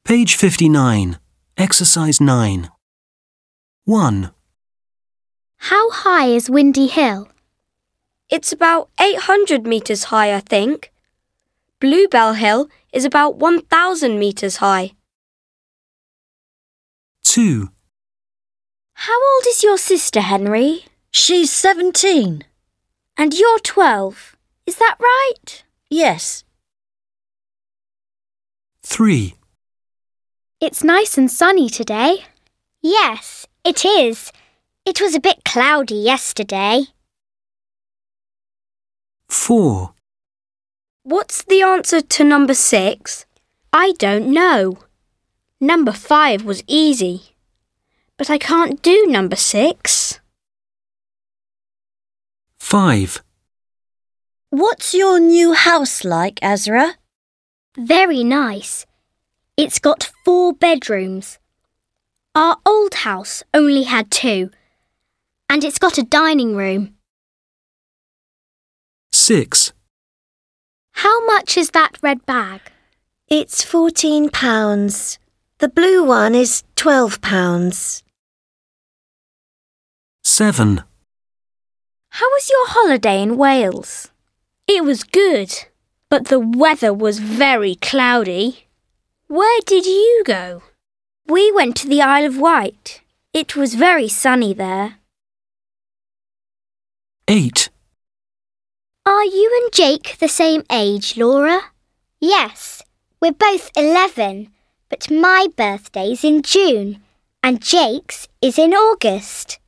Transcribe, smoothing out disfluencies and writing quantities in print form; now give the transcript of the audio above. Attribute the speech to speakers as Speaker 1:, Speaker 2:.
Speaker 1: Page 59. Exercise 9. 1.
Speaker 2: How high is Windy Hill?
Speaker 3: It's about 800 metres high, I think. Bluebell Hill is about 1,000 metres high.
Speaker 1: 2.
Speaker 2: How old is your sister, Henry?
Speaker 4: She's 17.
Speaker 2: And you're 12. Is that right?
Speaker 4: Yes.
Speaker 1: 3.
Speaker 2: It's nice and sunny today.
Speaker 5: Yes, it is. It was a bit cloudy yesterday.
Speaker 1: 4.
Speaker 3: What's the answer to number 6?
Speaker 2: I don't know. Number 5 was easy. But I can't do number 6.
Speaker 1: 5.
Speaker 4: What's your new house like, Azra?
Speaker 5: Very nice. It's got 4 bedrooms. Our old house only had 2. And it's got a dining room.
Speaker 1: 6.
Speaker 2: How much is that red bag?
Speaker 6: It's £14. The blue one is £12.
Speaker 1: 7.
Speaker 2: How was your holiday in Wales? It was good, but the weather was very cloudy. Where did you go?
Speaker 3: We went to the Isle of Wight. It was very sunny there.
Speaker 1: 8.
Speaker 5: Are you and Jake the same age, Laura? Yes, we're both 11, but my birthday's in June and Jake's is in August.